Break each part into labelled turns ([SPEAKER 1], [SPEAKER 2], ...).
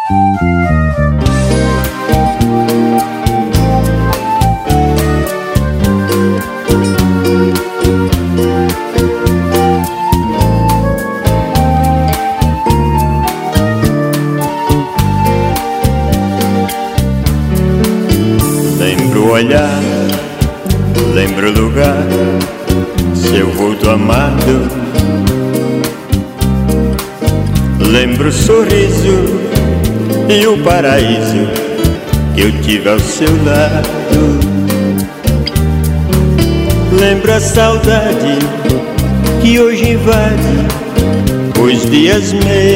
[SPEAKER 1] Lembro o olhar, lembro o lugar, seu vulto amado. Lembro o sorriso e o paraíso que eu tive ao seu lado. Lembro a saudade que hoje invade os dias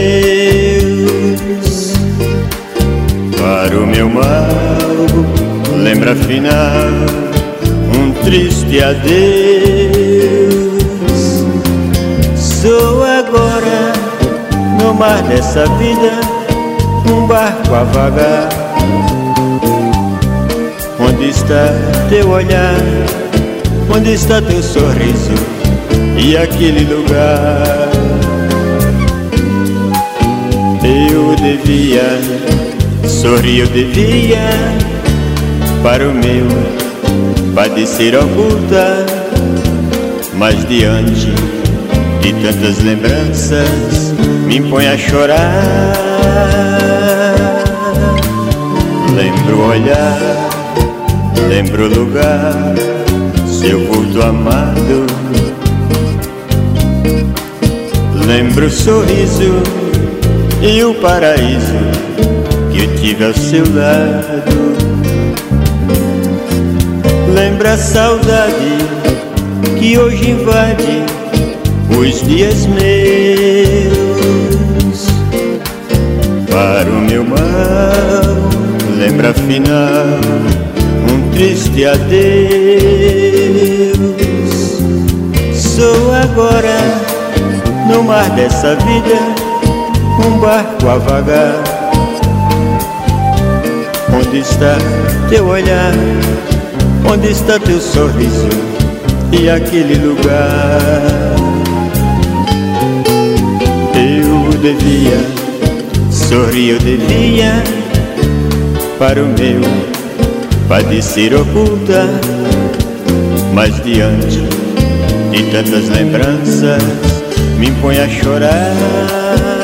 [SPEAKER 1] meus. Para o meu mal, lembra afinal um triste adeus. Sou agora no mar dessa vida um barco a vagar. Onde está teu olhar? Onde está teu sorriso e aquele lugar? Eu devia sorrir, eu devia para o meu padecer oculta, mas diante de tantas lembranças me põe a chorar. Lembro o olhar, lembro o lugar, seu vulto amado. Lembro o sorriso e o paraíso que eu tive ao seu lado. Lembra a saudade que hoje invade os dias meus. Para o meu mal, lembra afinal um triste adeus. Sou agora no mar dessa vida um barco a vagar. Onde está teu olhar? Onde está teu sorriso e aquele lugar? Eu devia sorrir, eu devia para o meu padecer oculta, mas diante de tantas lembranças me põe a chorar.